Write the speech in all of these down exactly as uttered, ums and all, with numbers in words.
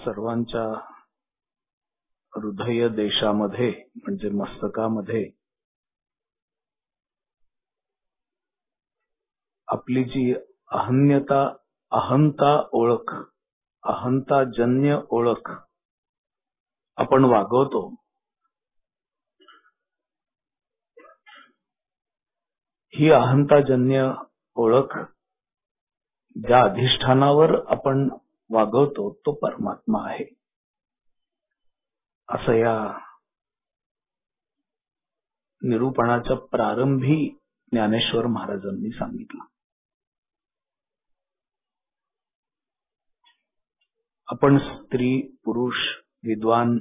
सर्वांच्या हृदय देशामध्ये म्हणजे मस्तकामध्ये आपली जी अहन्यता अहंता ओळख अहंताजन्य ओळख आपण वागवतो, ही अहंताजन्य ओळख ज्या अधिष्ठानावर आपण वागवतो तो परमात्मा आहे असं या निरूपणाच्या प्रारंभी ज्ञानेश्वर महाराजांनी सांगितलं. आपण स्त्री पुरुष विद्वान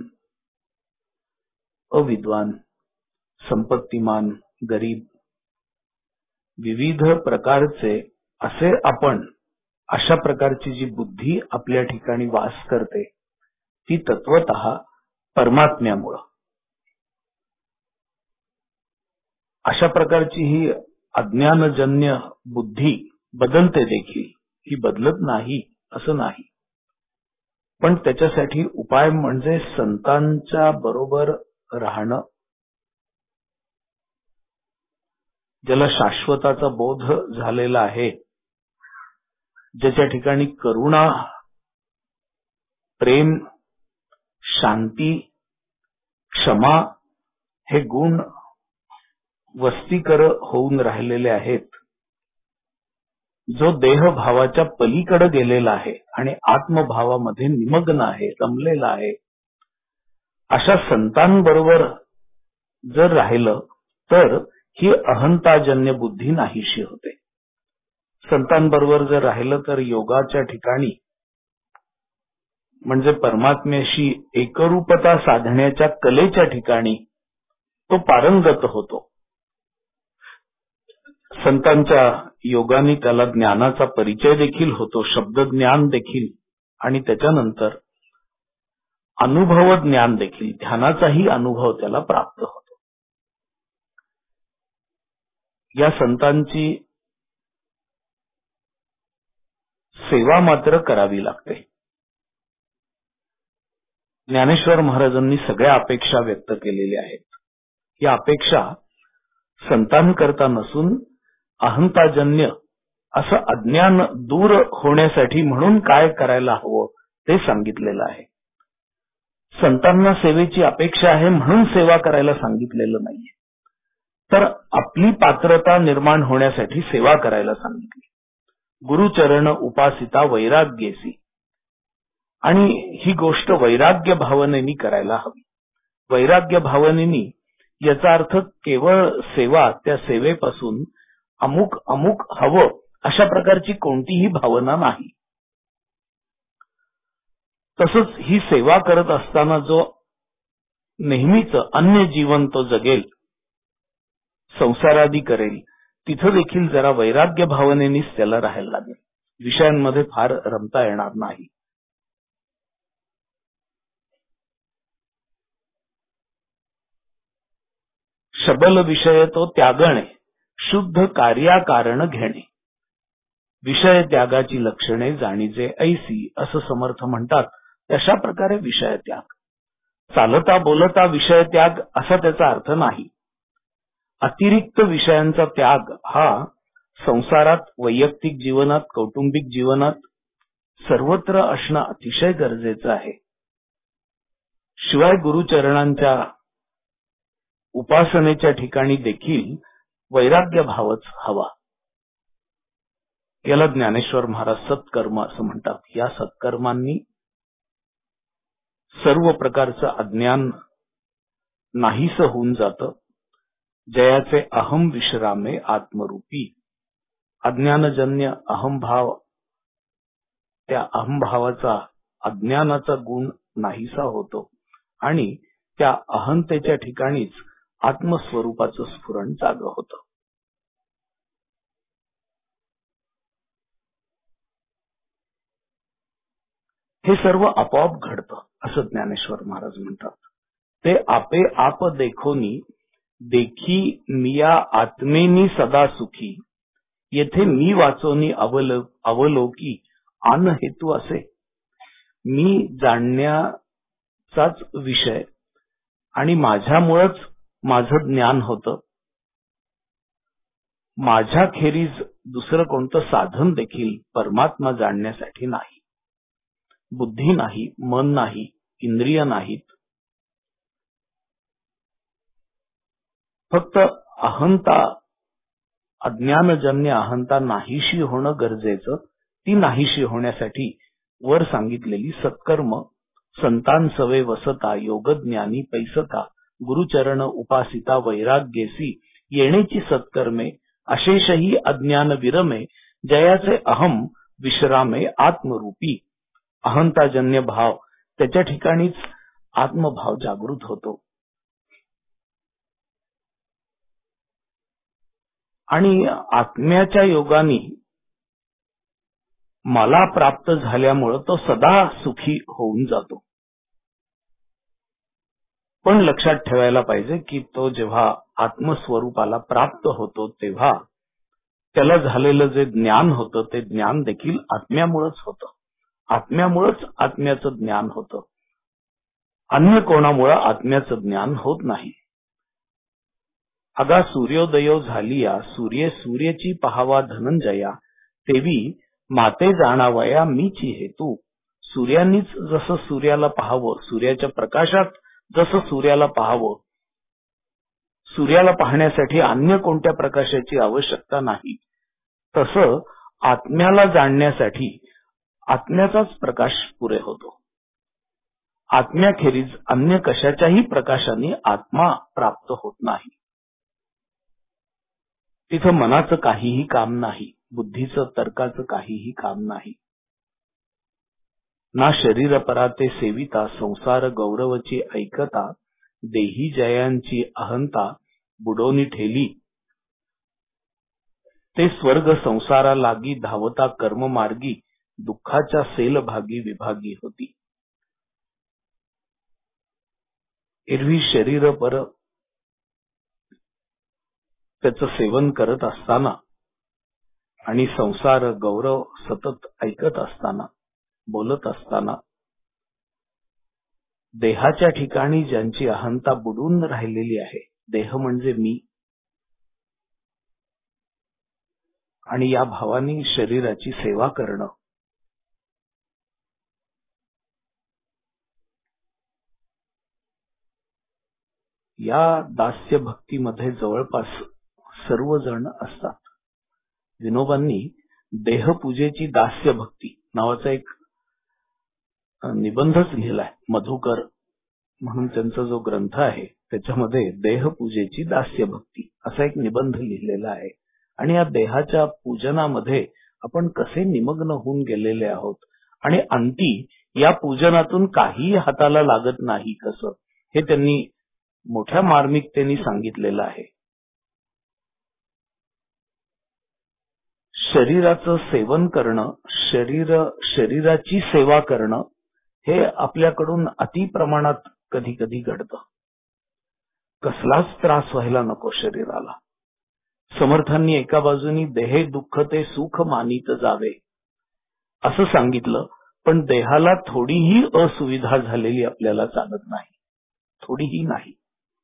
अविद्वान संपत्तिमान गरीब विविध प्रकारचे असे आपण अशा प्रकारची जी बुद्धी आपल्या ठिकाणी वास करते ती तत्वतः परमात्म्यामुळे. अशा प्रकारची ही अज्ञानजन्य बुद्धी बदलते देखील, ही बदलत नाही असं नाही, पण त्याच्यासाठी उपाय म्हणजे संतांच्या बरोबर राहणं, ज्याला शाश्वताचा बोध झालेला आहे, ज्याच्या ठिकाणी करुणा प्रेम शांती क्षमा हे गुण वस्तीकर होऊन राहिलेले आहेत, जो देहभावाच्या पलीकडे गेलेला आहे आणि आत्मभावामध्ये निमग्न आहे, रमलेला आहे, अशा संतांबरोबर जर राहिलं तर ही अहंताजन्य बुद्धी नाहीशी होते. संतांबरोबर जर राहिलं तर योगाच्या ठिकाणी म्हणजे परमात्म्याशी एकरूपता साधण्याच्या कलेच्या ठिकाणी तो पारंगत होतो. संतांच्या योगाने त्याला ज्ञानाचा परिचय देखील होतो, शब्द ज्ञान देखील, आणि त्याच्यानंतर अनुभव ज्ञान देखील, ध्यानाचाही अनुभव त्याला प्राप्त होतो. या संतांची सेवा मात्र करावी लागते. ज्ञानेश्वर महाराजांनी सगळ्या अपेक्षा व्यक्त केलेल्या आहेत. या अपेक्षा संतांकरता नसून अहंताजन्य असं अज्ञान दूर होण्यासाठी म्हणून काय करायला हवं ते सांगितलेलं आहे. संतांना सेवेची अपेक्षा आहे म्हणून सेवा करायला सांगितलेलं नाहीये, तर आपली पात्रता निर्माण होण्यासाठी सेवा करायला सांगितली. गुरुचरण उपासिता वैराग्येसी, आणि ही गोष्ट वैराग्य भावनेनी करायला हवी. वैराग्य भावनेनी याचा अर्थ केवळ सेवा, त्या सेवेपासून अमुक अमुक हवं अशा प्रकारची कोणतीही भावना नाही. तसंच ही सेवा करत असताना जो नेहमीच अन्य जीवन तो जगेल, संसारादी करेल, तिथं देखील जरा वैराग्य भावनेनीच त्याला राहायला लागेल. विषयांमध्ये फार रमता येणार नाही. शबल विषय तो त्यागणे, शुद्ध कार्याकारण घेणे. विषय त्यागाची लक्षणे जाणीजे ऐसी असं समर्थ म्हणतात. तशा प्रकारे विषय त्याग, चालता बोलता विषय त्याग असा त्याचा अर्थ नाही. अतिरिक्त विषयांचा त्याग हा संसारात, वैयक्तिक जीवनात, कौटुंबिक जीवनात सर्वत्र असणं अतिशय गरजेचं आहे. शिवाय गुरुचरणांच्या उपासनेच्या ठिकाणी देखील वैराग्य भावच हवा. याला ज्ञानेश्वर महाराज सत्कर्म असं म्हणतात. या सत्कर्मांनी सर्व प्रकारचं अज्ञान नाहीसं होऊन जातं. जयाचे अहम विश्रामे आत्मरूपी. अज्ञानजन्य अहमभाव, त्या अहमभावाचा अज्ञानाचा गुण नाहीसा होतो आणि त्या अहंतेच्या ठिकाणीच आत्मस्वरूपाचं स्फुरण जाग होतं. हे सर्व आपोआप घडतं असं ज्ञानेश्वर महाराज म्हणतात. ते आपे आप देखोनी देखी मिया आत्मेनी सदा सुखी. येथे मी वाचोनी अवलो अवलोकी आन हेतू असे. मी जाणण्याचाच विषय आणि माझ्यामुळेच माझं ज्ञान होतं. माझ्या खेरीज दुसरं कोणतं साधन देखील परमात्मा जाणण्यासाठी नाही. बुद्धी नाही, मन नाही, इंद्रिय नाहीत. फक्त अहंता, अज्ञानजन्य अहंता नाहीशी होणं गरजेचं. ती नाहीशी होण्यासाठी वर सांगितलेली सत्कर्म, संतांसवे वसता, योगज्ञानी पैसता, गुरुचरण उपासिता, वैराग्येसी येण्याची सत्कर्मे, अशेषही अज्ञान विरमे, जयाचे अहम विश्रामे आत्मरूपी. अहंताजन्य भाव, त्याच्या ठिकाणीच आत्मभाव जागृत होतो. आणि आत्म्याच्या योगाने मला प्राप्त झाल्यामुळे तो सदा सुखी होऊन जातो. पण लक्षात ठेवायला पाहिजे की तो जेव्हा आत्मस्वरूपाला प्राप्त होतो तेव्हा त्याला झालेलं जे ज्ञान होतं ते ज्ञान देखील आत्म्यामुळेच होतं. आत्म्यामुळेच आत्म्याचं ज्ञान होतं. अन्य कोणामुळे आत्म्याचं ज्ञान होत नाही. अगा सूर्योदयो झालिया, सूर्ये सूर्याची पहावा धनंजया, तेवी माते जाणावया मीची हेतू. सूर्यानीच जसं सूर्याला पाहावं, सूर्याच्या प्रकाशात जसं सूर्याला पाहावं, सूर्याला पाहण्यासाठी अन्य कोणत्या प्रकाशाची आवश्यकता नाही, तसं आत्म्याला जाणण्यासाठी आत्म्याचाच प्रकाश पुरे होतो. आत्म्याखेरीज अन्य कशाच्याही प्रकाशाने आत्मा प्राप्त होत नाही. तिथं मनाचं काहीही काम नाही, बुद्धीचं तर्काचं काहीही काम नाही. ना शरीर पराते सेविता, संसार गौरवची ऐकता, देही जयांची अहंता बुडोनी ठेली, ते स्वर्ग संसारा लागी धावता कर्म मार्गी, दुःखाच्या सेल भागी विभागी होती. एरवी शरीर पर त्याचं सेवन करत असताना आणि संसार गौरव सतत ऐकत असताना, बोलत असताना, देहाच्या ठिकाणी ज्यांची अहंता बुडून राहिलेली आहे, देह म्हणजे मी, आणि या भावानी शरीराची सेवा करणं, या दास्य भक्तीमध्ये जवळपास सर्वजण असतात. विनोबांनी देहपूजेची दास्य भक्ती नावाचा एक निबंधच लिहिलाय. मधुकर म्हणून त्यांचा जो ग्रंथ आहे त्याच्यामध्ये देहपूजेची दास्य भक्ती असा एक निबंध लिहिलेला आहे. आणि या देहाच्या पूजनामध्ये आपण कसे निमग्न होऊन गेलेले आहोत आणि अंती या पूजनातून काही हाताला लागत नाही कसं, हे त्यांनी मोठ्या मार्मिकतेने सांगितलेलं आहे. शरीराचं सेवन करणं, शरीर शरीराची सेवा करणं हे आपल्याकडून अति प्रमाणात कधी कधी घडतं. कसलाच त्रास व्हायला नको शरीराला. समर्थांनी एका बाजूनी देहे दुःख ते सुख मानित जावे असं सांगितलं, पण देहाला थोडीही असुविधा झालेली आपल्याला चालत नाही, थोडीही नाही.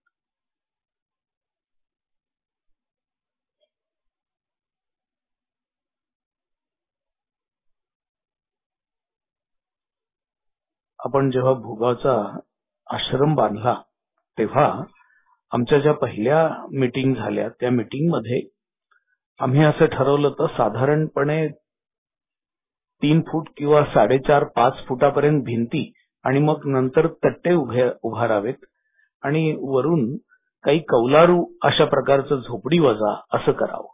आपण जेव्हा भुगावचा आश्रम बांधला तेव्हा आमच्या ज्या पहिल्या मीटिंग झाल्या त्या मीटिंग मध्ये आम्ही असं ठरवलं तर साधारणपणे तीन फूट किंवा साडेचार पाच फुटापर्यंत भिंती आणि मग नंतर तट्टे उभे उभारावेत आणि वरून काही कौलारू अशा प्रकारचं झोपडी वजा असं करावं.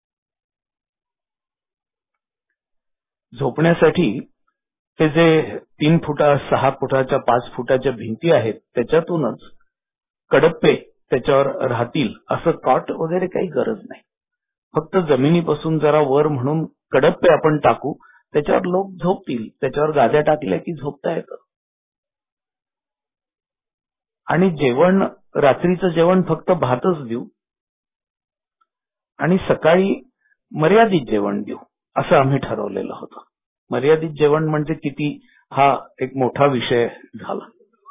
झोपण्यासाठी ते जे तीन फुटा सहा फुटाच्या पाच फुटाच्या भिंती आहेत त्याच्यातूनच कडप्पे त्याच्यावर राहतील असं कॉट वगैरे काही गरज नाही. फक्त जमिनीपासून जरा वर म्हणून कडप्पे आपण टाकू, त्याच्यावर लोक झोपतील. त्याच्यावर गाद्या टाकल्या की झोपता येतं. आणि जेवण, रात्रीचं जेवण फक्त भातच देऊ आणि सकाळी मर्यादित जेवण देऊ असं आम्ही ठरवलेलं होतं. मर्यादित जेवण म्हणजे किती, हा एक मोठा विषय झाला.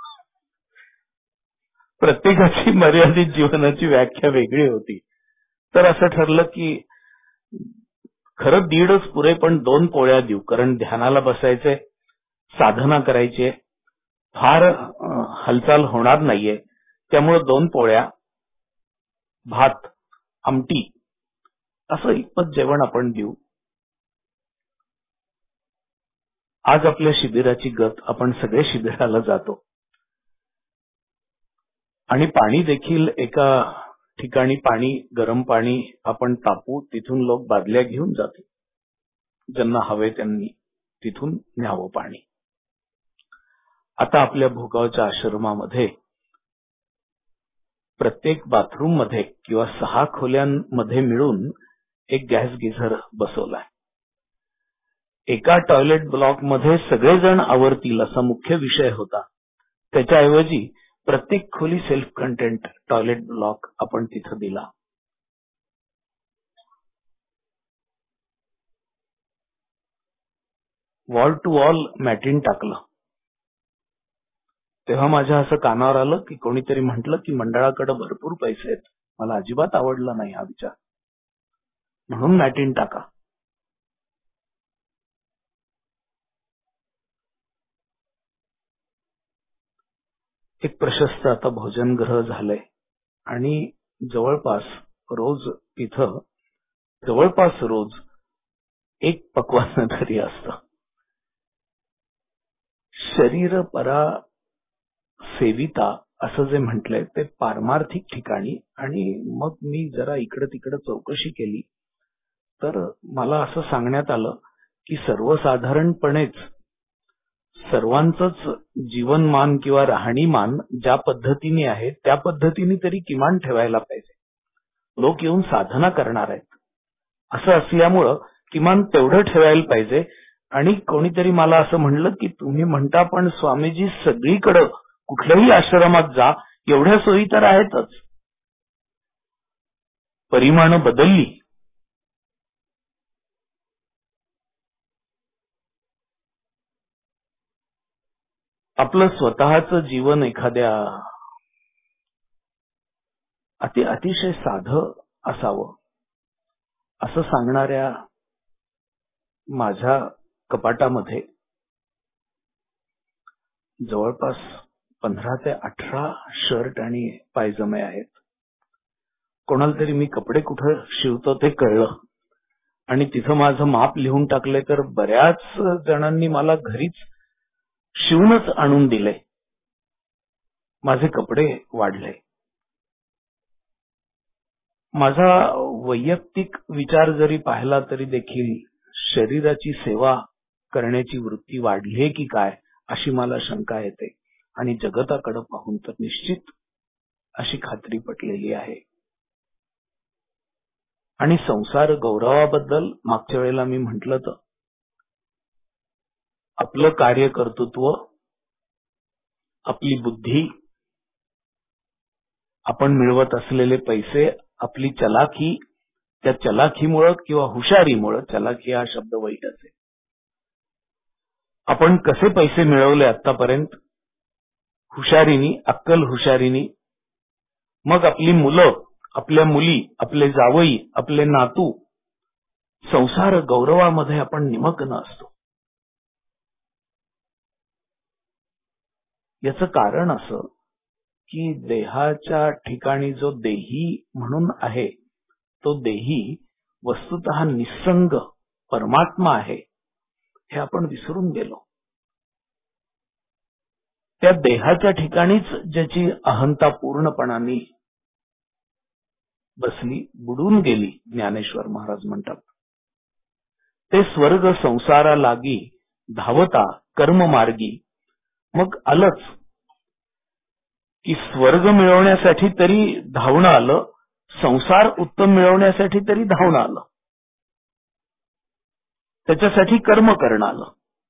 प्रत्येकाची मर्यादित जीवनाची व्याख्या वेगळी होती. तर असं ठरलं की खरं दीडच पुरे, पण दोन पोळ्या देऊ, कारण ध्यानाला बसायचे, साधना करायची, फार हालचाल होणार नाहीये, त्यामुळे दोन पोळ्या, भात, आमटी असं इतपत जेवण आपण देऊ. आज आपल्या शिबिराची गत, आपण सगळे शिबिराला जातो आणि पाणी देखील एका ठिकाणी पाणी, गरम पाणी आपण तापू, तिथून लोक बादल्या घेऊन जातील. ज्यांना हवे त्यांनी तिथून न्यावं पाणी. आता आपल्या भोगावच्या आश्रमामध्ये प्रत्येक बाथरूम मध्ये किंवा सहा खोल्यांमध्ये मिळून एक गॅस गिझर बसवलाय. एका टॉयलेट ब्लॉक मध्ये सगळेजण आवरतील असा मुख्य विषय होता. त्याच्याऐवजी प्रत्येक खोली सेल्फ कंटेंट टॉयलेट ब्लॉक आपण तिथं दिला. वॉल टू वॉल मॅटिन टाकलं. तेव्हा माझ्या असं कानावर आलं की कोणीतरी म्हटलं की मंडळाकडे भरपूर पैसे आहेत. मला अजिबात आवडला नाही हा विचार, म्हणून मॅटिन टाका. एक प्रशस्त आता भोजनगृह झालंय आणि जवळपास रोज तिथं जवळपास रोज एक पक्वान्न तरी असतं. शरीर परा सेविता असं जे म्हटलंय ते पारमार्थिक ठिकाणी. आणि मग मी जरा इकडे तिकडे चौकशी केली तर मला असं सांगण्यात आलं की सर्वसाधारणपणेच सर्वांचंच जीवनमान किंवा राहणीमान ज्या पद्धतीने आहे त्या पद्धतीने तरी किमान ठेवायला पाहिजे. लोक येऊन साधना करणार आहेत असं असल्यामुळं किमान तेवढं ठेवायला पाहिजे. आणि कोणीतरी मला असं म्हणलं की तुम्ही म्हणता पण स्वामीजी सगळीकडे कुठल्याही आश्रमात जा, एवढ्या सोयी तर आहेतच. परिमाण बदलली. आपलं स्वतःचं जीवन एखाद्या अति अतिशय साधं असावं असं सांगणाऱ्या माझ्या कपाटामध्ये जवळपास पंधरा ते अठरा शर्ट आणि पायजमे आहेत. कोणाला तरी मी कपडे कुठे शिवतो ते कळलं आणि तिथं माझं माप लिहून टाकले तर बऱ्याच जणांनी मला घरीच शिवूनच आणून दिले. माझे कपडे वाढले. माझा वैयक्तिक विचार जरी पाहिला तरी देखील शरीराची सेवा करण्याची वृत्ती वाढली की काय अशी मला शंका येते. आणि जगताकडे पाहून तर निश्चित अशी खात्री पटलेली आहे. आणि संसार गौरवाबद्दल मागच्या वेळेला मी म्हटलं तर आपलं कार्यकर्तृत्व, आपली बुद्धी, आपण मिळवत असलेले पैसे, आपली चलाखी, त्या चलाखीमुळे किंवा हुशारीमुळे, चलाखी हा शब्द वाईट असेल, आपण कसे पैसे मिळवले आतापर्यंत हुशारीनी, अक्कल हुशारीनी, मग आपली मुलं, आपल्या मुली, आपले जावई, आपले नातू संसार गौरवामध्ये आपण निमग्न असतो. याचं कारण असं की देहाच्या ठिकाणी जो देही म्हणून आहे तो देही वस्तुतः निसंग परमात्मा आहे हे आपण विसरून गेलो. त्या देहाच्या ठिकाणीच ज्याची अहंता पूर्णपणाने बसली, बुडून गेली, ज्ञानेश्वर महाराज म्हणतात, ते स्वर्ग संसारा लागी धावता कर्म मार्गी. मग आलंच की स्वर्ग मिळवण्यासाठी तरी धावणं आलं, संसार उत्तम मिळवण्यासाठी तरी धावणं आलं, त्याच्यासाठी कर्म करणं आलं.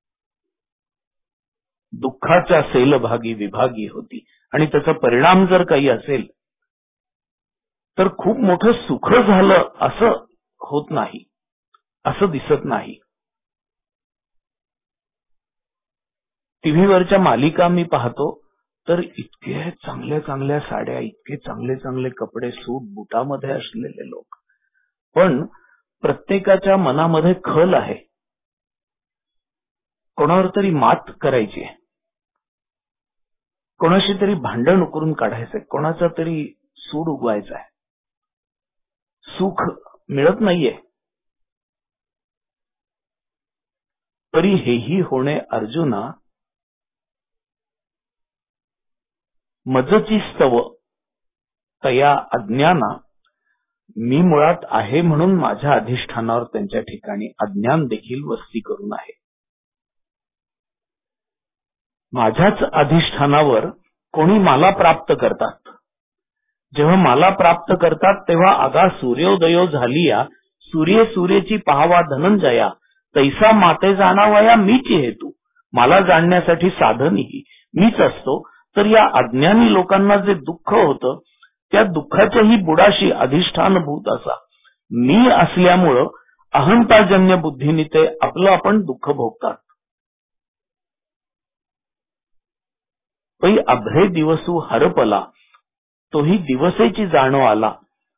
दुःखाच्या सेलभागी विभागी होती आणि त्याचा परिणाम जर काही असेल तर खूप मोठं सुख झालं असं होत नाही, असं दिसत नाही. टीव्हीवरच्या मालिका मी पाहतो तर इतके चांगल्या चांगल्या साड्या, इतके चांगले चांगले कपडे, सूट बुटामध्ये असलेले लोक, पण प्रत्येकाच्या मनामध्ये खल आहे, कोणावर तरी मात करायची आहे, कोणाशी तरी भांडण करून काढायचंय, कोणाचा तरी सूड उगवायचा आहे, सुख मिळत नाहीये. तरी हेही होणे अर्जुना, मजची स्तव तया अज्ञाना, मी मुळात आहे म्हणून माझ्या अधिष्ठानावर त्यांच्या ठिकाणी अज्ञान देखील वस्ती करून आहे. माझ्याच अधिष्ठानावर कोणी मला प्राप्त करतात. जेव्हा मला प्राप्त करतात तेव्हा आगा सूर्योदयो झालिया, सूर्य सूर्याची पाहावा धनंजया, तैसा माते जाणावया मीची हेतू. मला जाणण्यासाठी साधनही मीच असतो. तर या अज्ञानी लोकांना जे दुःख होतं त्या दुःखाच्याही बुडाशी अधिष्ठानभूत असा मी असल्यामुळं अहंताजन्य बुद्धीने ते आपलं आपण दुःख भोगतात. पै अभ्रे दिवसू हरपला, तोही दिवसेची जाणो आला.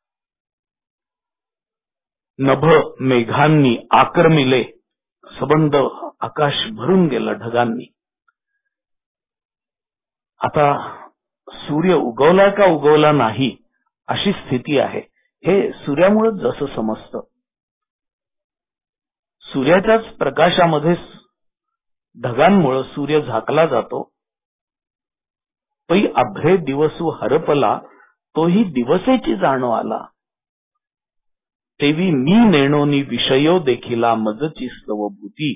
नभ मेघांनी आक्रमिले, सबंध आकाश भरून गेलं ढगांनी. आता सूर्य उगवला का उगवला नाही अशी स्थिती आहे. हे सूर्यामुळे जसं समजतं. सूर्याच्याच प्रकाशामध्ये ढगांमुळे सूर्य झाकला जातो. पै अभ्रे दिवसू हरपला, तोही दिवसेची जाणो आला. तेवी मी नेणोनी विषयो देखिला, मजची स्तव भूती.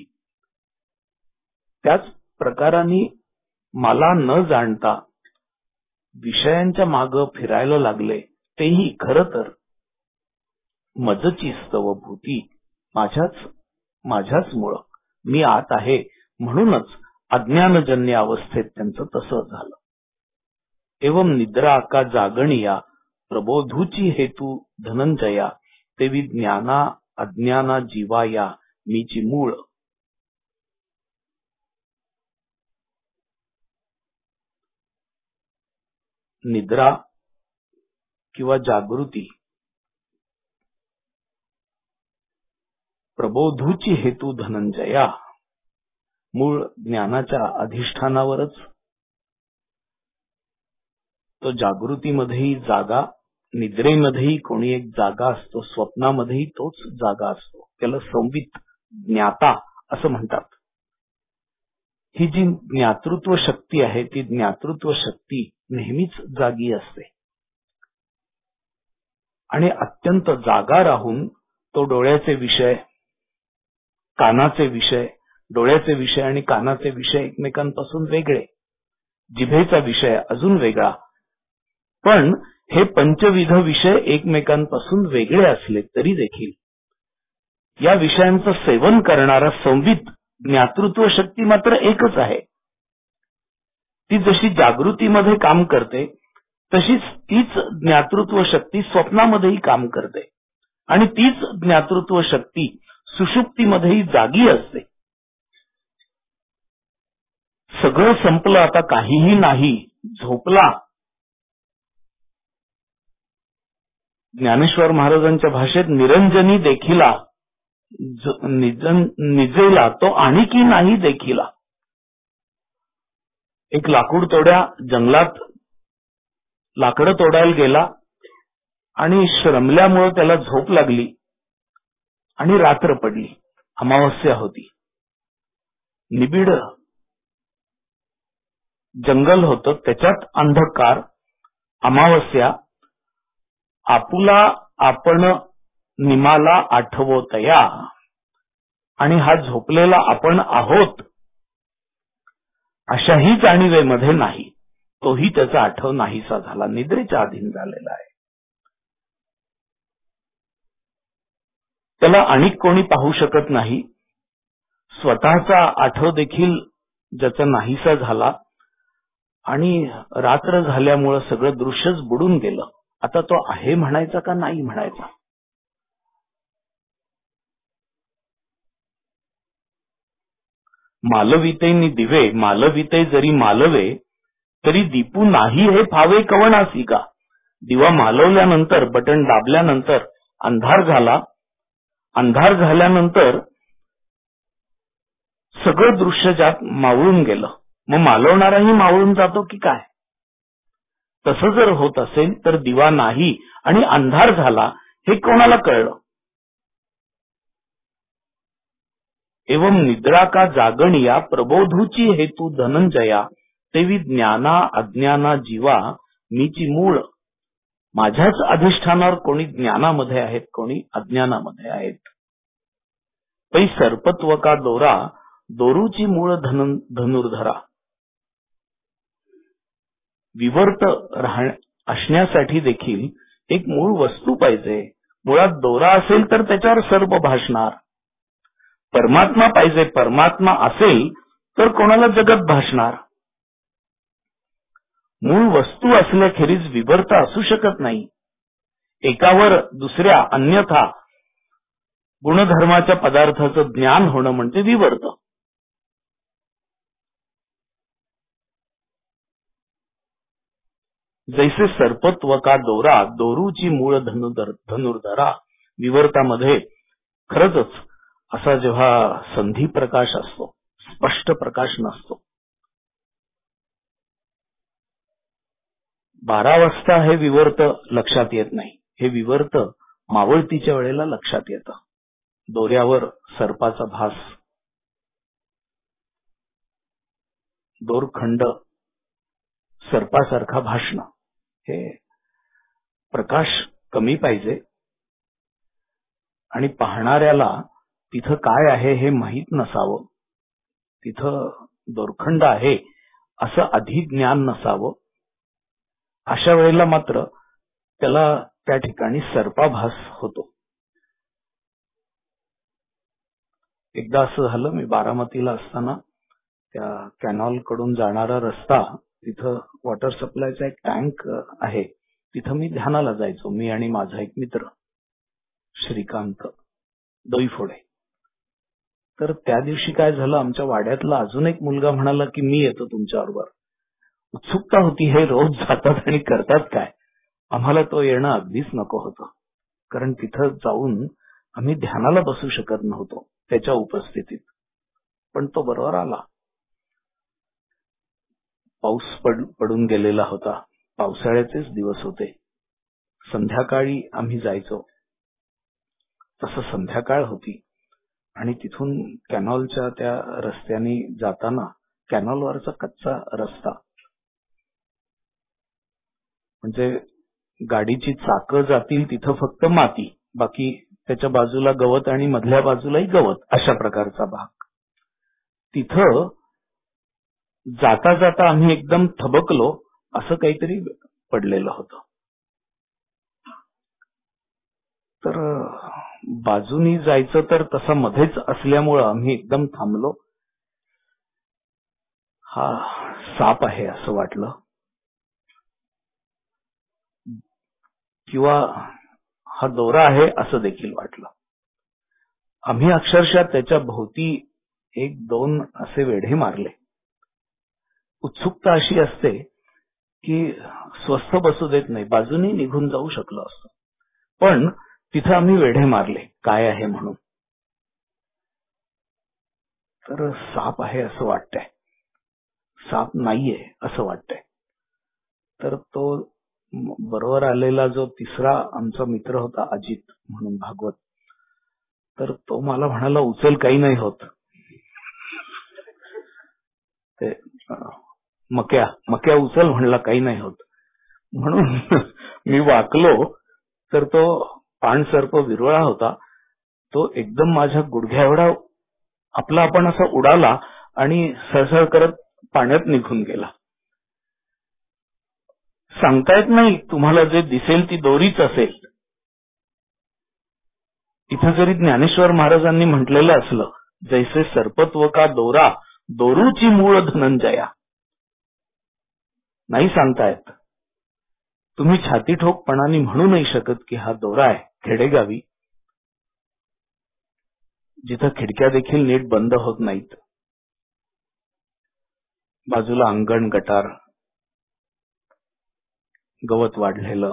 त्याच प्रकाराने मला न जाणता विषयांच्या माग फिरायला लागले, तेही खर तर मजची स्तव भूती, माझ्याच माझ्याच मुळे मी आत आहे म्हणूनच अज्ञानजन्य अवस्थेत त्यांचं तसं झालं. एवं निद्रा का जागणिया, प्रबोधूची हेतू धनंजया, तेवी ज्ञाना अज्ञाना जीवाया मीची मूळ. निद्रा किंवा जागृती, प्रबोधूची हेतू धनंजया, मूळ ज्ञानाच्या अधिष्ठानावरच. तो जागृतीमध्येही जागा, निद्रेमध्येही कोणी एक जागा असतो, स्वप्नामध्येही तोच जागा असतो. त्याला संवित ज्ञाता असं म्हणतात. ही जी ज्ञातृत्व शक्ती आहे ती ज्ञातृत्व शक्ती नेहमीच जागी असते आणि अत्यंत जागा राहून तो डोळ्याचे विषय, कानाचे विषय, डोळ्याचे विषय आणि कानाचे विषय एकमेकांपासून वेगळे, जिभेचा विषय अजून वेगळा, पण हे पंचविध विषय एकमेकांपासून वेगळे असले तरी देखील या विषयांचं सेवन करणारा संवित ज्ञातृत्व शक्ती मात्र एकच आहे. ती जशी जागृतीमध्ये काम करते तशीच तीच ज्ञातृत्व शक्ती स्वप्नामध्येही काम करते आणि तीच ज्ञातृत्व शक्ती सुषुप्तीमध्येही जागी असते. सगळं संपलं, आता काहीही नाही, झोपला. ज्ञानेश्वर महाराजांच्या भाषेत निरंजनी देखिला, निजेला तो आणखी नाही देखिला. एक लाकूड तोड्या जंगलात लाकडं तोडायला गेला आणि श्रमल्यामुळे त्याला झोप लागली आणि रात्र पडली, अमावस्या होती. निबिड जंगल होतं, त्याच्यात अंधकार, अमावस्या. आपुला आपण निमाला आठवतया, आणि हा झोपलेला आपण आहोत अशाही जाणीवेमध्ये नाही. तोही त्याचा आठव नाहीसा झाला, निद्रेच्या अधीन झालेला आहे. त्याला अनेक कोणी पाहू शकत नाही. स्वतःचा आठव देखील ज्याचा नाहीसा झाला आणि रात्र झाल्यामुळे सगळं दृश्यच बुडून गेलं. आता तो आहे म्हणायचा का नाही म्हणायचा? मालविते दिवे मालविते जरी मालवे तरी दीपू नाही हे फावे कवनासी का. दिवा मालवल्यानंतर बटन दाबल्यानंतर अंधार झाला. अंधार झाल्यानंतर सगळं दृश्य ज्यात मावळून गेलं. मग मालवणाराही मावळून जातो की काय. तसं जर होत असेल तर दिवा नाही आणि अंधार झाला हे कोणाला कळलं. एवं निद्रा का जागणिया प्रबोधूची हेतू धनंजया तेवी ज्ञाना अज्ञाना जीवा मीची मूळ. माझ्याच अधिष्ठानावर कोणी ज्ञानामध्ये आहेत कोणी अज्ञानामध्ये आहेत. पै सर्पत्व का दोरा दोरूची मूळ धन धनुर्धरा. विवर्त असण्यासाठी देखील एक मूळ वस्तू पाहिजे. मुळात दोरा असेल तर त्याच्यावर सर्प भासणार. परमात्मा पाहिजे. परमात्मा असेल तर कोणाला जगत भासणार. मूळ वस्तू असल्याखेरीज विवर्त असू शकत नाही. एकावर दुसऱ्या अन्यथा गुणधर्माच्या पदार्थाचं ज्ञान होणं म्हणजे विवर्त. जैसे सर्पत्व का दोरा दोरूची मूळ धनुर्धरा. विवर्तामध्ये खरंच असा जेव्हा संधी प्रकाश असतो स्पष्ट प्रकाश नसतो. बारा वाजता हे विवर्त लक्षात येत नाही. हे विवर्त मावळतीच्या वेळेला लक्षात येतं. दोऱ्यावर सर्पाचा भास. दोरखंड सर्पासारखा भासणं. हे प्रकाश कमी पाहिजे आणि पाहणाऱ्याला तिथं काय आहे हे माहीत नसावं. तिथं दोरखंड आहे असं आधी ज्ञान नसावं. अशा वेळेला मात्र त्याला त्या ठिकाणी सर्पाभास होतो. एकदा असं झालं, मी बारामतीला असताना त्या कॅनॉल कडून जाणारा रस्ता, तिथं वॉटर सप्लायचा एक टँक आहे, तिथं मी ध्यानाला जायचो, मी आणि माझा एक मित्र श्रीकांत दोईफोडे. तर त्या दिवशी काय झालं, आमच्या वाड्यातला अजून एक मुलगा म्हणाला की मी येतो तुमच्याबरोबर. उत्सुकता होती, हे रोज जातात आणि करतात काय. आम्हाला तो येणं अगदीच नको होतं, कारण तिथं जाऊन आम्ही ध्यानाला बसू शकत नव्हतो त्याच्या उपस्थितीत. पण तो बरोबर आला. पाऊस पड पडून गेलेला होता, पावसाळ्याचेच दिवस होते. संध्याकाळी आम्ही जायचो. तसं संध्याकाळ होती आणि तिथून कॅनॉलच्या त्या रस्त्याने जाताना, कॅनॉलवरचा कच्चा रस्ता, म्हणजे गाडीची चाकं जातील तिथं फक्त माती, बाकी त्याच्या बाजूला गवत आणि मधल्या बाजूलाही गवत, अशा प्रकारचा भाग. तिथं जाता जाता आम्ही एकदम थबकलो, असं काहीतरी पडलेलं होतं. तर बाजूनी जायचं तर तसं मध्येच असल्यामुळं आम्ही एकदम थांबलो. हा साप आहे असं वाटलं, किंवा हा दोरा आहे असं देखील वाटलं. आम्ही अक्षरशः त्याच्या भोवती एक दोन असे वेढे मारले. उत्सुकता अशी असते की स्वस्थ बसू देत नाही, बाजूनी निघून जाऊ शकलो असतो, पण तिथं आम्ही वेढे मारले काय आहे म्हणून. तर साप आहे असं वाटतंय, साप नाहीये असं वाटतंय. तर तो बरोबर आलेला जो तिसरा आमचा मित्र होता, अजित म्हणून भागवत, तर तो मला म्हणाला उचल, काही नाही होत. ते मक्या मक्या उचल म्हणला, काही नाही होत. म्हणून मी वाकलो तर तो पाणसर्प विरळा होता. तो एकदम माझ्या गुडघ्या एवढा आपला आपण असा उडाला आणि सळसळ करत पाण्यात निघून गेला. सांगता येत नाही, तुम्हाला जे दिसेल ती दोरीच असेल. इथं जरी ज्ञानेश्वर महाराजांनी म्हटलेलं असलं, जैसे सर्पत्व का दोरा दोरूची मूळ धनंजया, नाही सांगता येत. तुम्ही छाती ठोकपणाने म्हणू नाही शकत की हा दोरा आहे. खेडेगावी जिथं खिडक्या देखील नीट बंद होत नाहीत, बाजूला अंगण, गटार, गवत वाढलेलं,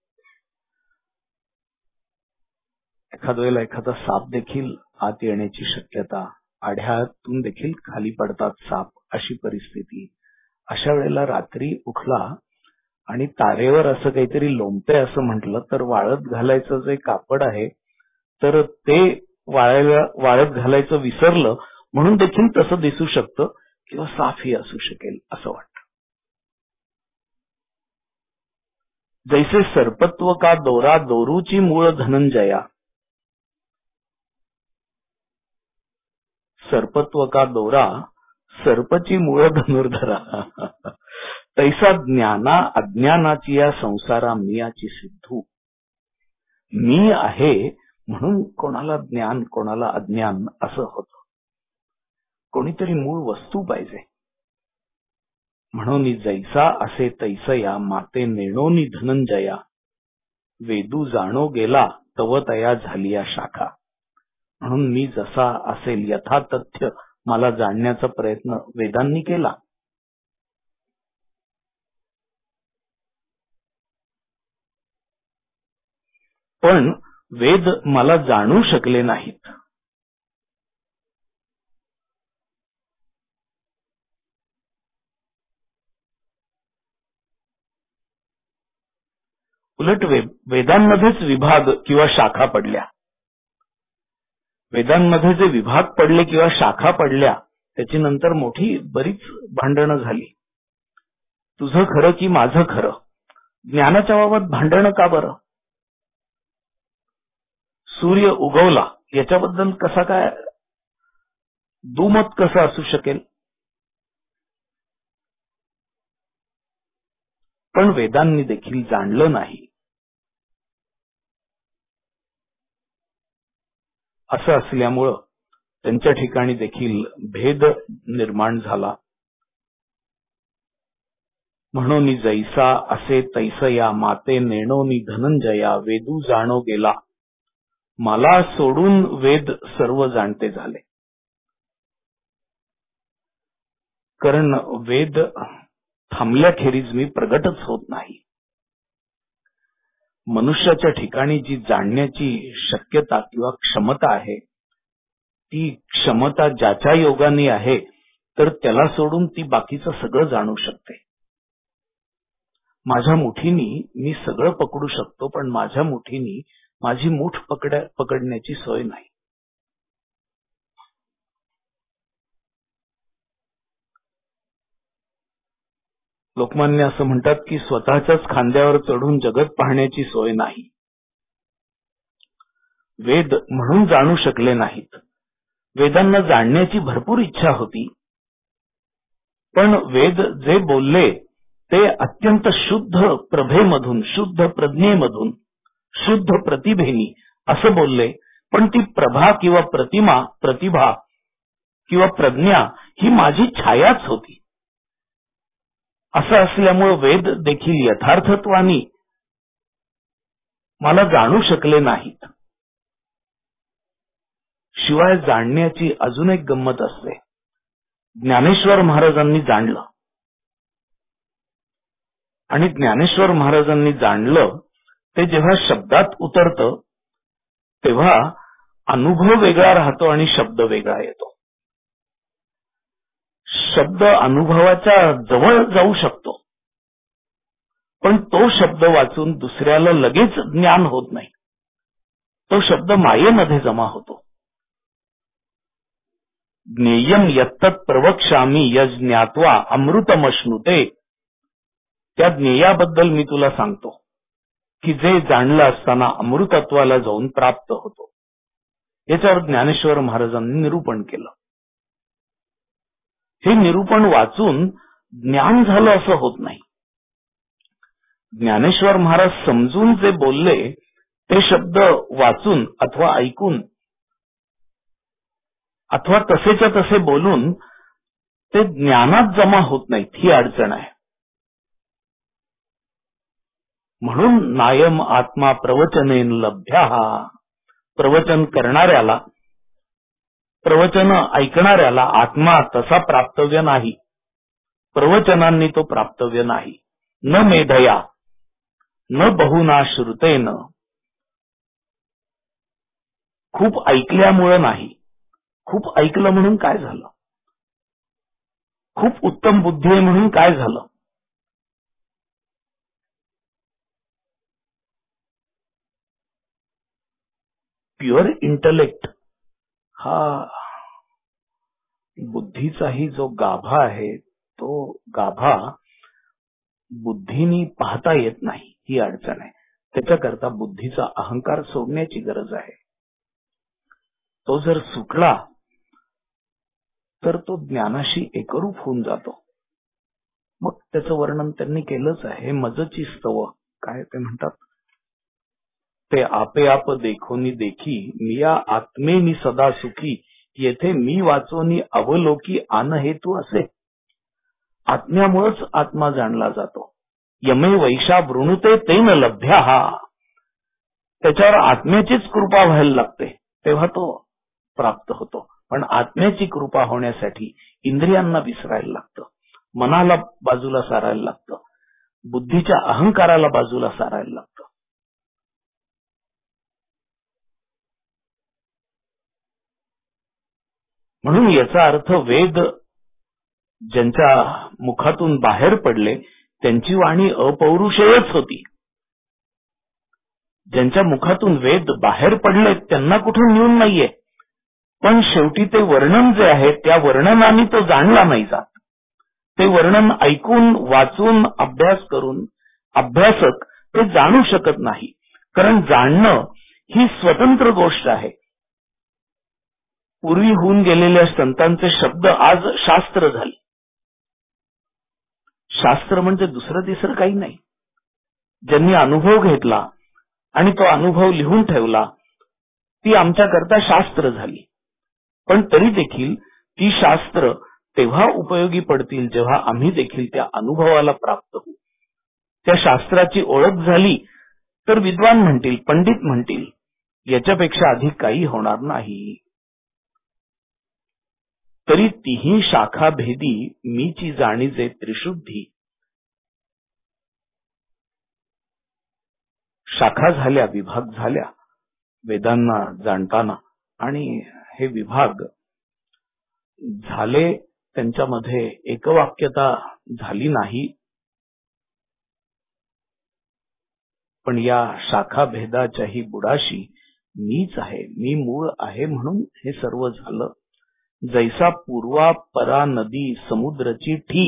एखाद वेळेला एखादा साप देखील आत येण्याची शक्यता, आढ्यातून देखील खाली पडतात साप, अशी परिस्थिती. अशा वेळेला रात्री उठला आणि तारेवर असं काहीतरी लोंबते असं म्हटलं तर वाळत घालायचं जे कापड आहे तर ते वाळायला वाळत घालायचं विसरलं म्हणून देखील तसं दिसू शकतं किंवा साफही असू शकेल असं वाटतं. जैसे सर्पत्व का दोरा दोरूची मूळ धनंजया, सर्पत्व का दोरा सर्पची मूळ धनुर्धरा, तैसा ज्ञाना अज्ञानाची या संसारा मियाची सिद्धू. मी आहे म्हणून कोणाला ज्ञान कोणाला अज्ञान असं होतं. कोणीतरी मूळ वस्तू पाहिजे. म्हणून जैसा असे तैसया माते नेणोनी धनंजया, वेदू जाणो गेला तव तया झाली या शाखा. म्हणून मी जसा असेल यथातथ्य मला जाणण्याचा प्रयत्न वेदांनी केला. पण वेद मला जाणू शकले नाहीत. उलट वेदांमध्येच विभाग किंवा शाखा पडल्या. वेदांमध्ये जे विभाग पडले किंवा शाखा पडल्या त्याची नंतर मोठी बरीच भांडणं झाली. तुझं खरं की माझं खरं, ज्ञानाच्या बाबत भांडणं का बरं? सूर्य उगवला याच्याबद्दल कसा काय दुमत कसं असू शकेल? पण वेदांनी देखील जाणलं नाही. असं असल्यामुळं त्यांच्या ठिकाणी देखील भेद निर्माण झाला. म्हणून जैसा असे तैसया माते नेणोनी धनंजया, वेदू जाणो गेला मला सोडून वेद सर्व जाणते झाले. कारण वेद थांबल्याखेरीज मी प्रगटच होत नाही. मनुष्याच्या ठिकाणी जी जाणण्याची शक्यता किंवा क्षमता आहे ती क्षमता ज्याच्या योगाने आहे तर त्याला सोडून ती बाकीचं सगळं जाणू शकते. माझ्या मुठीनी मी सगळं पकडू शकतो पण माझ्या मुठीनी माझी मूठ पकड पकडण्याची सोय नाही. लोकमान्य असं म्हणतात की स्वतःच्याच खांद्यावर चढून जगत पाहण्याची सोय नाही. वेद म्हणून जाणू शकले नाहीत. वेदांना जाणण्याची भरपूर इच्छा होती पण वेद जे बोलले ते अत्यंत शुद्ध प्रभेमधून, शुद्ध प्रज्ञेमधून, शुद्ध प्रतिभेनी असं बोलले. पण ती प्रभा किंवा प्रतिमा, प्रतिभा किंवा प्रज्ञा ही माझी छायाच होती. असं असल्यामुळे वेद देखील यथार्थत्वानी मला जाणू शकले नाहीत. शिवाय जाणण्याची अजून एक गंमत असते. ज्ञानेश्वर महाराजांनी जाणलं आणि ज्ञानेश्वर महाराजांनी जाणलं ते जेव्हा शब्दात उतरतं तेव्हा अनुभव वेगळा राहतो आणि शब्द वेगळा येतो. शब्द अनुभवाच्या जवळ जाऊ शकतो पण तो शब्द वाचून दुसऱ्याला लगेच ज्ञान होत नाही. तो शब्द मायेमध्ये जमा होतो. ज्ञेयम यत्तत् प्रवक्ष्यामि यज्ञात्वा अमृतमश्नुते. त्या ज्ञेयाबद्दल मी तुला सांगतो की जे जाणलं असताना अमृतत्वाला जाऊन प्राप्त होतो. याच्यावर ज्ञानेश्वर महाराजांनी निरूपण केलं. हे निरूपण वाचून ज्ञान झालं असं होत नाही. ज्ञानेश्वर महाराज समजून जे बोलले ते शब्द वाचून अथवा ऐकून अथवा तसेच्या तसे बोलून ते ज्ञानात जमा होत नाहीत. ही अडचण आहे. म्हणून नायम आत्मा प्रवचनेन लभ्या. प्रवचन करणाऱ्याला, प्रवचन ऐकणाऱ्याला आत्मा तसा प्राप्तव्य नाही. प्रवचनांनी तो प्राप्तव्य नाही. न मेधया न बहुना श्रुतेन, खूप ऐकल्यामुळे नाही. खूप ऐकलं म्हणून काय झालं? खूप उत्तम बुद्धी आहे म्हणून काय झालं? प्युअर इंटलेक्ट हा बुद्धीचाही जो गाभा आहे, तो गाभा बुद्धीनी पाहता येत नाही, ही अडचण आहे. त्याच्याकरता बुद्धीचा अहंकार सोडण्याची गरज आहे. तो जर सुटला तर तो ज्ञानाशी एकरूप होऊन जातो. मग त्याचं वर्णन त्यांनी केलंच आहे. मजची स्तव, काय ते म्हणतात, ते आपे आप देखोनी देखी, मिया आत्मेनी सदा सुखी, येथे मी वाचोनी अवलोकी आन हेतू असे. आत्म्यामुळेच आत्मा जाणला जातो. यमे वैशा वृणुते तेन लभ्या, हा त्याच्यावर आत्म्याचीच कृपा व्हायला लागते, तेव्हा तो प्राप्त होतो. पण आत्म्याची कृपा होण्यासाठी इंद्रियांना विसरायला लागतं, मनाला बाजूला सारायला लागतं, बुद्धीच्या अहंकाराला बाजूला सारायला लागतं. म्हणून याचा अर्थ वेद ज्यांच्या मुखातून बाहेर पडले त्यांची वाणी अपौरुषेयच होती. ज्यांच्या मुखातून वेद बाहेर पडले त्यांना कुठून न्यून नाहीये, पण शेवटी ते वर्णन जे आहे त्या वर्णनाने तो जाणला नाही जात. ते वर्णन ऐकून वाचून अभ्यास करून अभ्यासक ते जाणू शकत नाही, कारण जाणणं ही स्वतंत्र गोष्ट आहे. पूर्वी होऊन गेलेल्या संतांचे शब्द आज शास्त्र झाले. शास्त्र म्हणजे दुसरं तिसरं काही नाही. ज्यांनी अनुभव घेतला आणि तो अनुभव लिहून ठेवला ती आमच्याकरता शास्त्र झाली. पण तरी देखील ती शास्त्र तेव्हा उपयोगी पडतील जेव्हा आम्ही देखील त्या अनुभवाला प्राप्त होऊ. त्या शास्त्राची ओळख झाली तर विद्वान म्हणतील, पंडित म्हणतील, याच्यापेक्षा अधिक काही होणार नाही. तरी तीही शाखा भेदी मीची जाणीजे त्रिशुद्धी. शाखा झाल्या, विभाग झाल्या वेदांना जाणताना, आणि हे विभाग झाले त्यांच्यामध्ये एकवाक्यता झाली नाही. पण या शाखा भेदाच्याही बुडाशी मीच आहे, मी मूळ आहे म्हणून हे सर्व झालं. जैसा पूर्वा परा नदी समुद्रची ठी.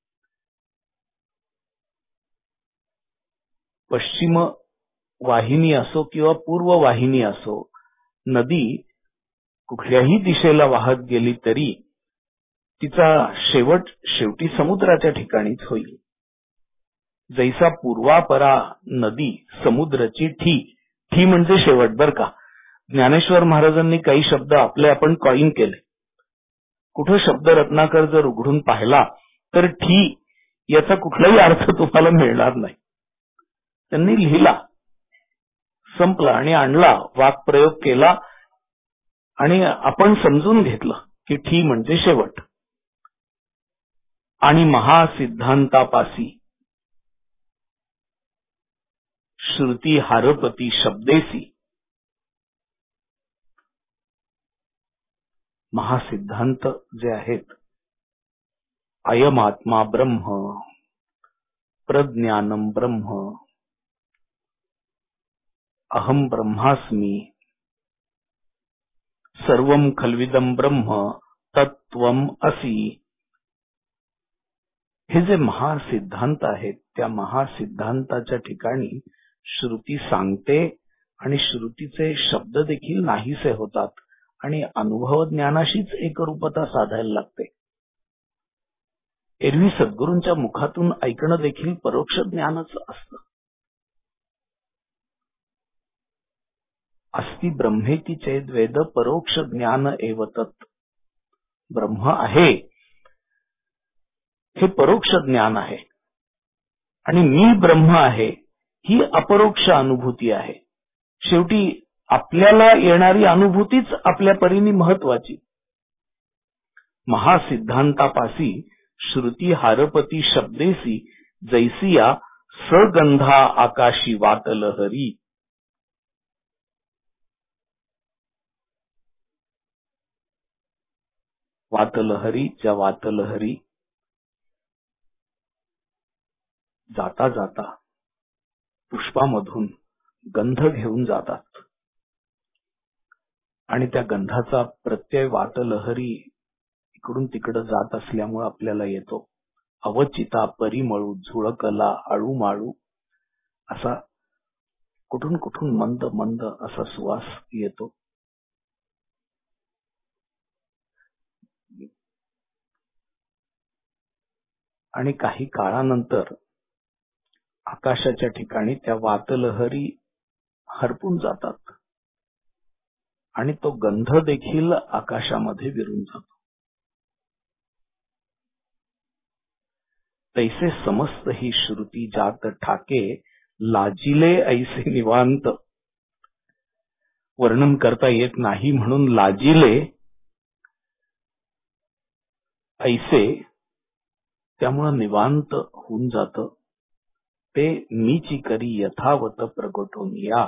पश्चिम वाहिनी असो किंवा पूर्व वाहिनी असो, नदी कुठल्याही दिशेला वाहत गेली तरी तिचा शेवट शेवटी समुद्राच्या ठिकाणीच होईल. जैसा पूर्वापरा नदी समुद्रची ठी. ठी म्हणजे शेवट बर का. ज्ञानेश्वर महाराजांनी काही शब्द आपले आपण कॉइन केले. कुठं शब्द रत्नाकर जर उघडून पाहिला तर ठी याचा कुठलाही अर्थ तुम्हाला मिळणार नाही. त्यांनी लिहिला, संपला आणि आणला, वाक्प्रयोग केला आणि आपण समजून घेतलं की ठी म्हणजे शेवट. आणि महासिद्धांतापासी श्रुती हारपती शब्देसी. महासिद्धांत जे आहेत, अयम आत्मा ब्रह्म, प्रज्ञानम ब्रह्म, अहम ब्रह्मास्मी, सर्वम खल्विदम ब्रह्म, तत्वम असि. हे जे महासिद्धांत आहेत त्या महासिद्धांताच्या ठिकाणी श्रुती सांगते आणि श्रुतीचे शब्द देखील नाहीसे होतात आणि अनुभव ज्ञानाशीच एकरूपता साधायला लागते. एरवी सद्गुरूंच्या मुखातून ऐकणं देखील परोक्ष ज्ञानच असतं. अस्ति ब्रह्मेति चेद वेद परोक्ष ज्ञान एव तत्. ब्रह्म आहे हे परोक्ष ज्ञान आहे आणि मी ब्रह्म आहे ही अपरोक्ष अनुभूती आहे. शेवटी आपल्याला येणारी अनुभूतीच आपल्या परीने महत्वाची. महासिद्धांतापासी श्रुती हारपती शब्देसी जैसिया सगंधा आकाशी वातलहरी. वातलहरी, ज्या वातलहरी जाता जाता पुष्पामधून गंध घेऊन जातात आणि त्या गंधाचा प्रत्यय वातलहरी इकडून तिकडे जात असल्यामुळे आपल्याला येतो. अवचिता परिमळू झुळकला आळू माळू, असा कुठून कुठून मंद मंद असा सुवास येतो. आणि काही काळानंतर आकाशाच्या ठिकाणी त्या वातलहरी हरपून जातात आणि तो गंध देखील आकाशामध्ये विरून जातो. तैसे समस्त ही श्रुती जात ठाके लाजिले ऐसे निवांत. वर्णन करता येत नाही म्हणून लाजिले ऐसे, त्यामुळे निवांत होऊन जात. ते मीची करी यथावत प्रगटून या.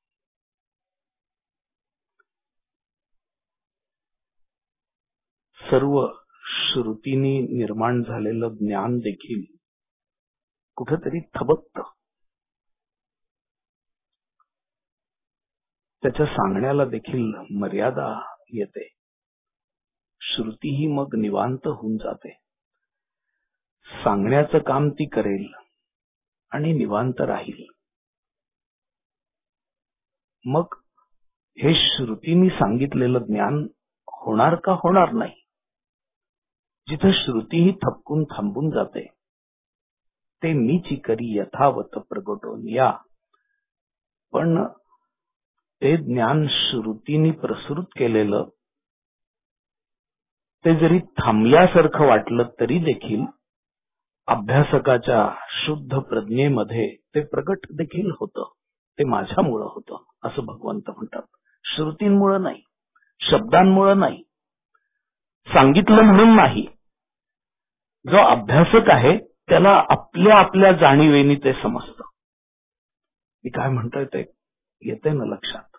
सर्व श्रुतींनी निर्माण झालेलं ज्ञान देखील कुठेतरी थबकत. त्याच्या सांगण्याला देखील मर्यादा येते. श्रुती ही मग निवांत होऊन जाते. सांगण्याचं काम ती करेल आणि निवांत राहील. मग हे श्रुतींनी सांगितलेलं ज्ञान होणार का होणार नाही. जिथे श्रुती ही थपकून थांबून जाते ते मीची करी यथावत प्रगटून या. पण ते ज्ञान श्रुतींनी प्रसृत केलेलं ते जरी थांबल्यासारखं वाटलं तरी देखील अभ्यासकाच्या शुद्ध प्रज्ञेमध्ये ते प्रगट देखील होतं. ते माझ्यामुळं होतं असं भगवंत म्हणतात. श्रुतींमुळे नाही, शब्दांमुळे नाही, सांगितलं म्हणून नाही. जो अभ्यासक आहे त्याला आपल्या आपल्या जाणीवेनी ते समजतं. मी काय म्हणतोय ते येते ना लक्षात.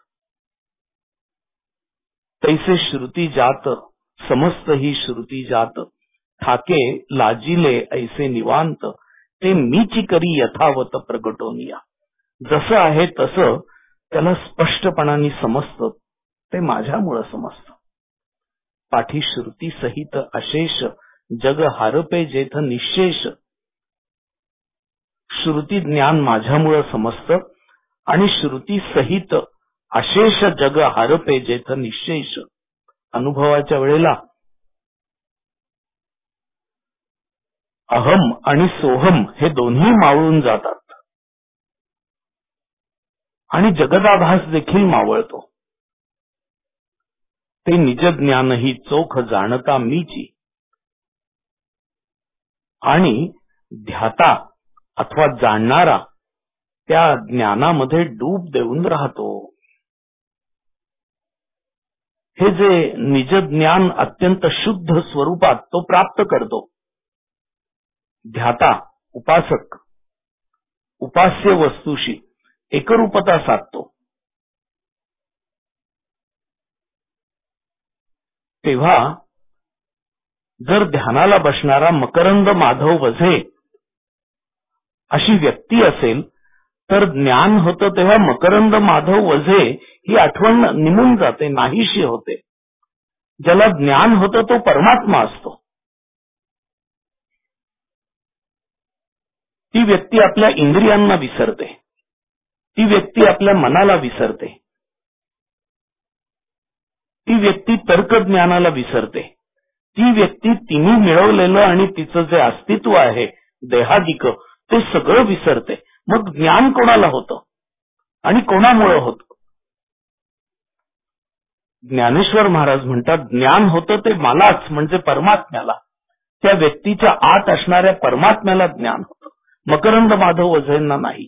तैसे श्रुती जात समस्त ही श्रुती जात ठाके लाजिले ऐसे निवांत. ते मीची करी यथावत प्रगटून या. जसं आहे तसं त्याला स्पष्टपणाने समजतं. ते माझ्यामुळे समजतं. पाठी श्रुती सहित अशेष जग हारपे जेथ निशेष. श्रुती ज्ञान माझ्यामुळे समजतं आणि श्रुती सहित अशेष जग हारपे जेथ निशेष. अनुभवाच्या वेळेला अहम आणि सोहम हे दोन्ही मावळून जातात आणि जगदाभास देखील मावळतो. ते निजज्ञानही चोख जाणता मीची आणि ध्याता अथवा जाणणारा त्या ज्ञानामध्ये डूब देऊन राहतो. हे जे निजज्ञान अत्यंत शुद्ध स्वरूपात तो प्राप्त करतो. ध्याता उपासक उपास्य वस्तूशी एकरूपता साधतो. तेव्हा जर ध्यानाला बसणारा मकरंद माधव वझे अशी व्यक्ती असेल तर ज्ञान होतं तेव्हा मकरंद माधव वझे ही आठवण निमून जाते, नाहीशी होते. ज्याला ज्ञान होतं तो परमात्मा असतो. ती व्यक्ती आपल्या इंद्रियांना विसरते. ती व्यक्ती आपल्या मनाला विसरते. ती व्यक्ती तर्कज्ञानाला विसरते. ती व्यक्ती तिने मिळवलेलं आणि तिचं जे अस्तित्व आहे देहादिक ते सगळं विसरते. मग ज्ञान कोणाला होतं आणि कोणामुळे होतं. ज्ञानेश्वर महाराज म्हणतात ज्ञान होतं ते मलाच म्हणजे परमात्म्याला. त्या व्यक्तीच्या आत असणाऱ्या परमात्म्याला ज्ञान होतं, मकरंद माधव वझेंना नाही.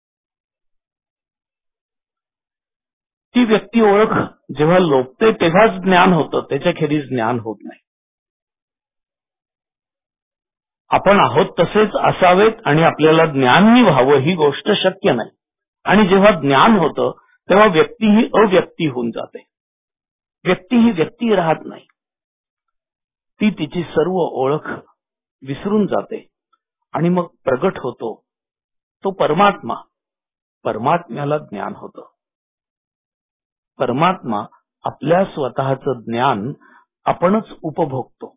ती व्यक्ती ओळख जेव्हा लोपते तेव्हाच ज्ञान होतं, त्याच्याखेरीज ज्ञान होत नाही. आपण आहोत तसेच असावेत आणि आपल्याला ज्ञानी व्हावं ही गोष्ट शक्य नाही. आणि जेव्हा ज्ञान होतं तेव्हा व्यक्ती ही अव्यक्ती होऊन जाते. व्यक्ती ही व्यक्ती राहत नाही. ती तिची सर्व ओळख विसरून जाते आणि मग प्रगट होतो तो परमात्मा. परमात्म्याला ज्ञान होतं. परमात्मा आपल्या स्वतःचं ज्ञान आपणच उपभोगतो.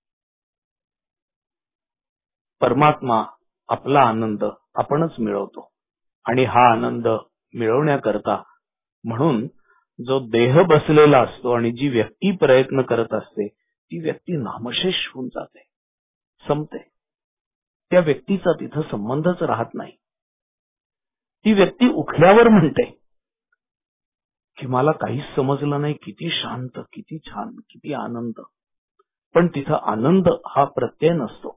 परमात्मा आपला आनंद आपणच मिळवतो. आणि हा आनंद मिळवण्याकरता म्हणून जो देह बसलेला असतो आणि जी व्यक्ती प्रयत्न करत असते ती व्यक्ती नामशेष होऊन जाते, संपते. त्या व्यक्तीचा तिथं संबंधच राहत नाही. ती व्यक्ती उठल्यावर म्हणते की मला काहीच समजलं नाही, किती शांत, किती छान, किती आनंद. पण तिथं आनंद हा प्रत्यय नसतो.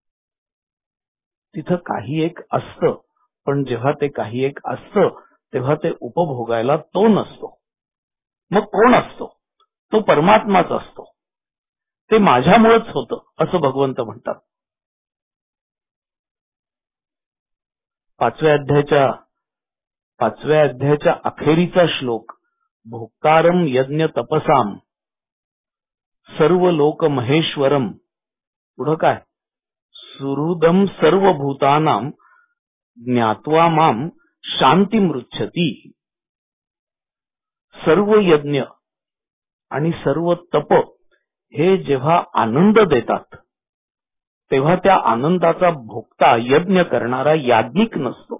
तिथं काही एक असतं, पण जेव्हा ते काही एक असतं तेव्हा ते उपभोगायला तो नसतो. मग कोण असतो? तो परमात्माच असतो. ते माझ्यामुळेच होतं असं भगवंत म्हणतात. पाचव्या अध्यायाच्या पाचव्या अध्यायाच्या अखेरीचा श्लोक, भोक्तारम यज्ञ तपसाम सर्व लोक महेश्वरम. पुढं काय? सुहृदम सर्वभूतानाम ज्ञात्वा माम शांती मृच्छती. सर्व यज्ञ आणि सर्व तप हे जेव्हा आनंद देतात तेव्हा त्या आनंदाचा भोक्ता यज्ञ करणारा याज्ञिक नसतो.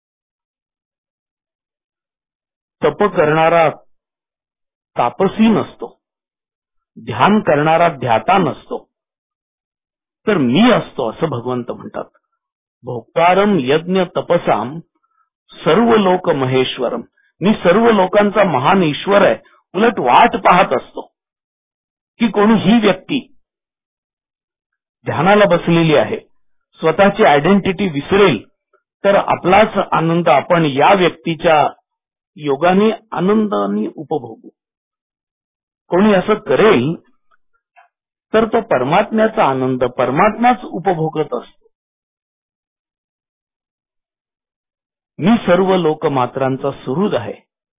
तप करणारा तापसी नसतो. ध्यान करणारा ध्याता नसतो. तर मी असतो असं भगवंत म्हणतात. भोक्तारम यज्ञ तपसाम सर्व लोक महेश्वरम. मी सर्व लोकांचा महान ईश्वर आहे. उलट वाट पाहत असतो की कोणी ही व्यक्ती ध्यानाला बसलेली आहे, स्वतःची आयडेंटिटी विसरेल तर आपलाच आनंद आपण या व्यक्तीच्या योगाने आनंदाने उपभोगू. कोणी असं करेल तर तो परमात्म्याचा आनंद परमात्माच उपभोगत असतो. मी सर्व लोकमात्रांचा सुहृद आहे.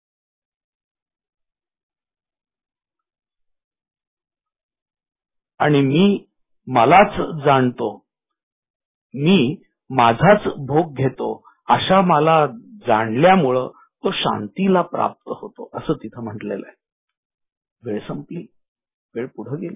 आणि मी मलाच जाणतो, मी माझाच भोग घेतो, अशा मला जाणल्यामुळं तो शांतीला प्राप्त होतो असं तिथं म्हटलेलं आहे. वेळ संपली, वेळ पुढे गेली.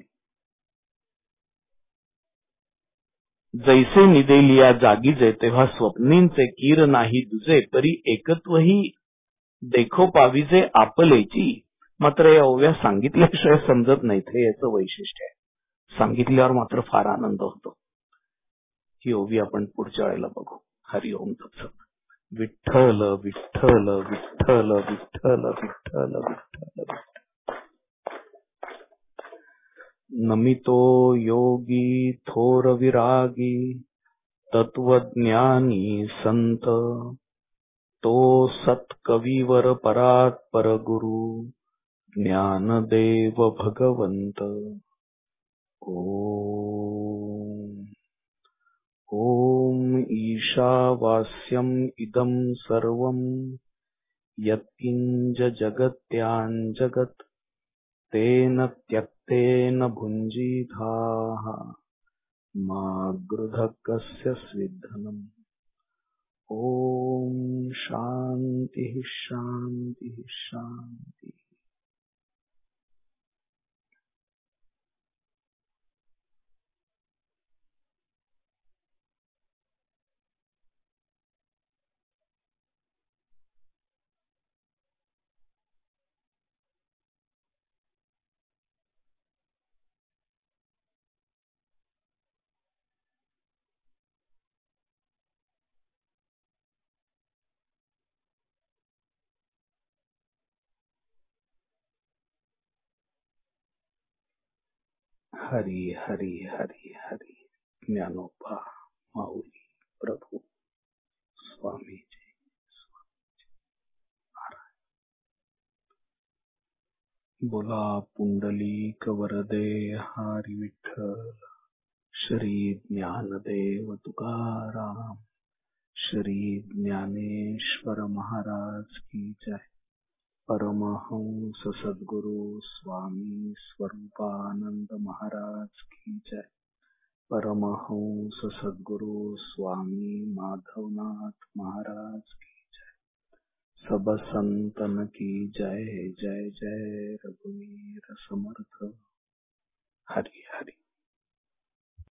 जैसे निदेलिया जागीजे तेव्हा स्वप्नींचे कीर नाही दुजे, परी एकत्वही देखो पाविजे आपलेची. मात्र या ओव्या सांगितल्याशिवाय समजत नाहीत, हे याचं वैशिष्ट्य आहे. सांगितल्यावर मात्र फार आनंद होतो. ही ओवी आपण पुढच्या वेळेला बघू. हरि ओम तत्सत. विठ्ठल विठ्ठल विठ्ठल विठ्ठल विठ्ठल विठ्ठल. नमितो योगी थोर विरागी तत्वज्ञानी संत, तो सत्कविवर परात्पर गुरु ज्ञानदेव भगवंत. ओम ओम ईशावास्यम इदं सर्वं यत्किंच जगत्यां जगत् तेन त्यक्तेन भुञ्जीथाः मा गृधः कस्य स्विद्धनम्. ओम शांति शांति शांति. हरि हरि हरि हरि. ज्ञानोबा माऊली प्रभू स्वामी. बोला पुंडलिक वरदे हरि विठ्ठल. श्री ज्ञानदेव तुकाराम, श्री ज्ञानेश्वर महाराज की जय। परमहंस सद्गुरु स्वामी स्वरूपानंद महाराज की जय। परमहंस सद्गुरु स्वामी माधवनाथ महाराज की जय। सब संतन की जय। जय जय रघुवीर समर्थ। हरि हरि।